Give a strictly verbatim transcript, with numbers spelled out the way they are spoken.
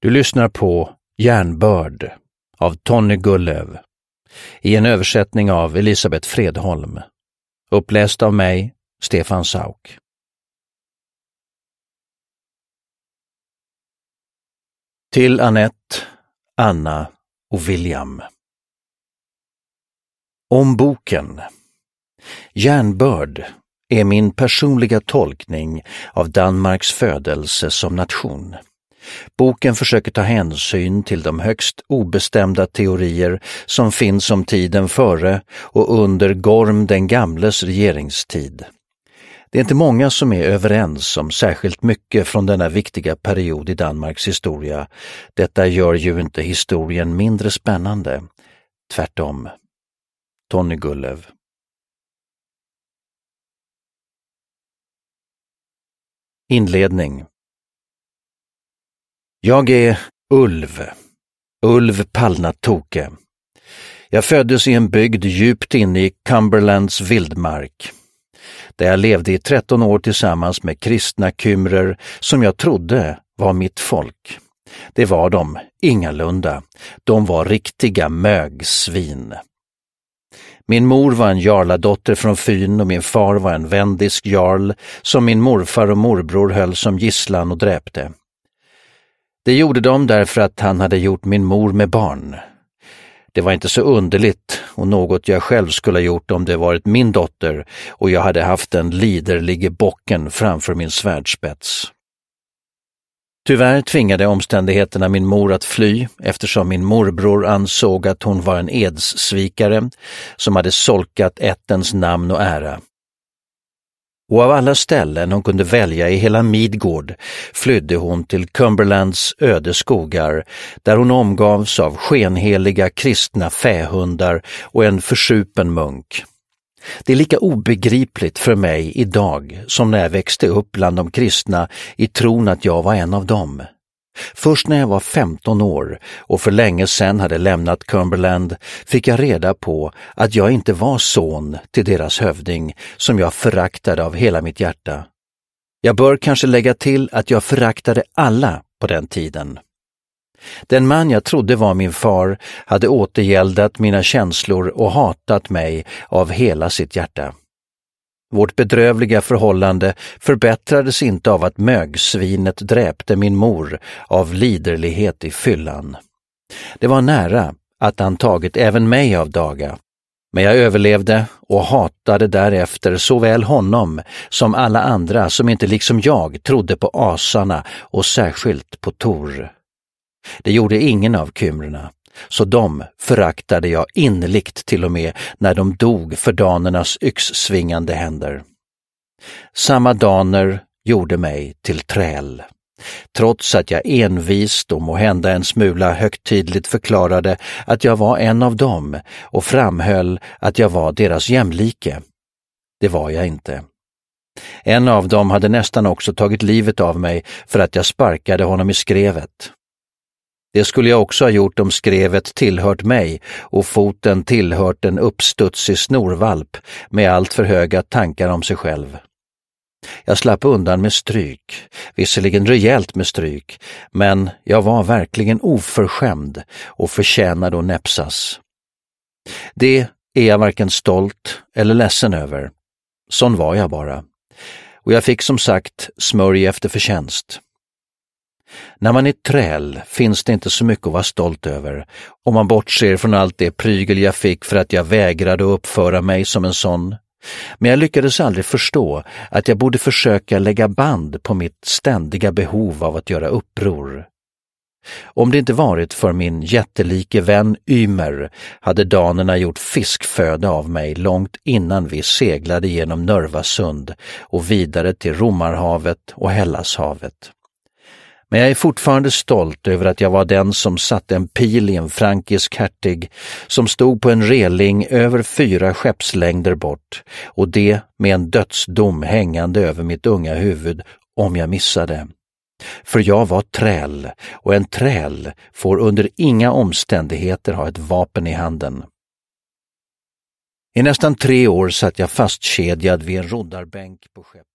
Du lyssnar på Järnbörd av Tony Gullöv i en översättning av Elisabeth Fredholm. Uppläst av mig, Stefan Sauk. Till Annette, Anna och William. Om boken. Järnbörd är min personliga tolkning av Danmarks födelse som nation. Boken försöker ta hänsyn till de högst obestämda teorier som finns om tiden före och under Gorm den gamles regeringstid. Det är inte många som är överens om särskilt mycket från denna viktiga period i Danmarks historia. Detta gör ju inte historien mindre spännande. Tvärtom. Tony Gullöv. Inledning. Jag är Ulv, Ulv Palnatoke. Jag föddes i en bygd djupt inne i Cumberlands vildmark, där jag levde i tretton år tillsammans med kristna kymrer som jag trodde var mitt folk. Det var de, ingalunda. De var riktiga mögsvin. Min mor var en jarladotter från Fyn och min far var en vendisk jarl som min morfar och morbror höll som gisslan och dräpte. Det gjorde de därför att han hade gjort min mor med barn. Det var inte så underligt och något jag själv skulle ha gjort om det varit min dotter och jag hade haft en liderlig bocken framför min svärdspets. Tyvärr tvingade omständigheterna min mor att fly eftersom min morbror ansåg att hon var en edssvikare som hade solkat ättens namn och ära. Och av alla ställen hon kunde välja i hela Midgård flydde hon till Cumberlands öde skogar där hon omgavs av skenheliga kristna fähundar och en försupen munk. Det är lika obegripligt för mig idag som när jag växte upp bland de kristna i tron att jag var en av dem. Först när jag var femton år och för länge sedan hade lämnat Cumberland fick jag reda på att jag inte var son till deras hövding som jag föraktade av hela mitt hjärta. Jag bör kanske lägga till att jag föraktade alla på den tiden. Den man jag trodde var min far hade återgäldat mina känslor och hatat mig av hela sitt hjärta. Vårt bedrövliga förhållande förbättrades inte av att mögsvinet dräpte min mor av liderlighet i fyllan. Det var nära att han tagit även mig av daga, men jag överlevde och hatade därefter såväl honom som alla andra som inte liksom jag trodde på asarna och särskilt på Tor. Det gjorde ingen av kymrerna. Så de föraktade jag innerligt till och med när de dog för danernas yxsvingande händer. Samma daner gjorde mig till träl. Trots att jag envist och måhända en smula högtidligt förklarade att jag var en av dem och framhöll att jag var deras jämlike. Det var jag inte. En av dem hade nästan också tagit livet av mig för att jag sparkade honom i skrevet. Det skulle jag också ha gjort om skrevet tillhört mig och foten tillhört en uppstudsig snorvalp med allt för höga tankar om sig själv. Jag slapp undan med stryk, visserligen rejält med stryk, men jag var verkligen oförskämd och förtjänade att näpsas. Det är jag varken stolt eller ledsen över. Sån var jag bara. Och jag fick som sagt smörj efter förtjänst. När man är träl finns det inte så mycket att vara stolt över om man bortser från allt det prygel jag fick för att jag vägrade att uppföra mig som en sån. Men jag lyckades aldrig förstå att jag borde försöka lägga band på mitt ständiga behov av att göra uppror. Om det inte varit för min jättelike vän Ymer hade danerna gjort fiskföda av mig långt innan vi seglade genom Nörvasund och vidare till Romarhavet och Hellashavet. Men jag är fortfarande stolt över att jag var den som satte en pil i en frankisk hertig som stod på en reling över fyra skeppslängder bort och det med en dödsdom hängande över mitt unga huvud om jag missade. För jag var träl och en träl får under inga omständigheter ha ett vapen i handen. I nästan tre år satt jag fastkedjad vid en roddarbänk på skeppet.